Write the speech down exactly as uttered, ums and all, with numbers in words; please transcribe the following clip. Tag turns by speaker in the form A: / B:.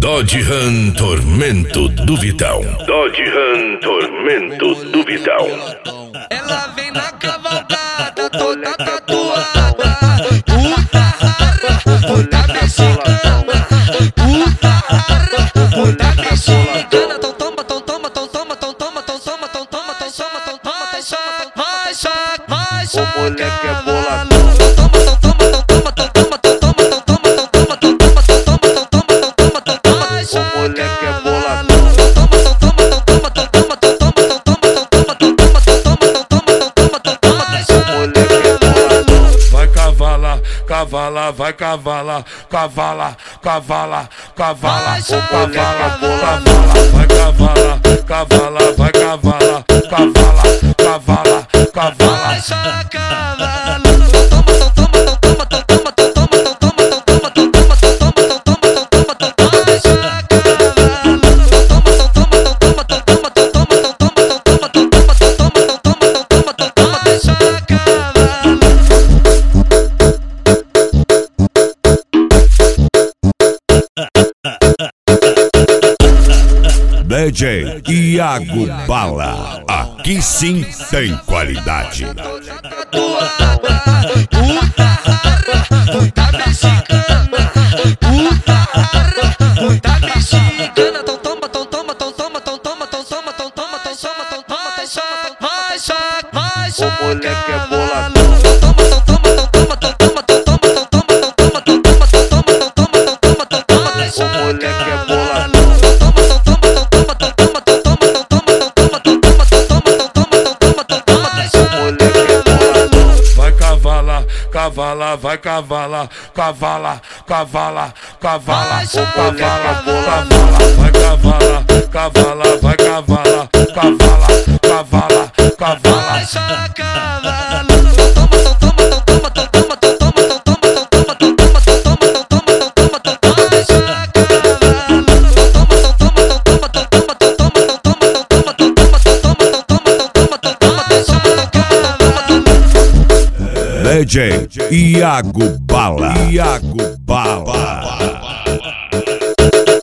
A: Dodge Ram Tormento do Vitão. Dodge Ram Tormento do Vitão.
B: Ela vem na cavalgada, toda tatuada. Puta rara, puta mexicana. Puta rara, puta mexicana. Tão toma, tão toma, tão toma, tão toma, tão toma, tão toma, tão toma, tão toma, vai choque, vai choque, vai choque.
C: O moleque é boladão.
D: Cavala, vai cavala, cavala, cavala, cavala, cavala, cavala, vai cavala, cavala, vai cavala, cavala, cavala, cavala.
A: D J Iago Bala, aqui sim tem qualidade.
B: Puta rara, puta mexicana. Puta rara, puta mexicana. Tão toma, tão toma, tão toma, tão toma, tão toma, tão toma, tão toma, tão toma, vai choque, vai choque, vai choque.
C: O moleque é boladão.
D: Cavala, vai cavala, cavala, cavala, cavala, cavala, cavala, vai cavala, cavala, vai cavala, cavala, cavala, cavala.
A: D J Iago Bala, Iago Bala.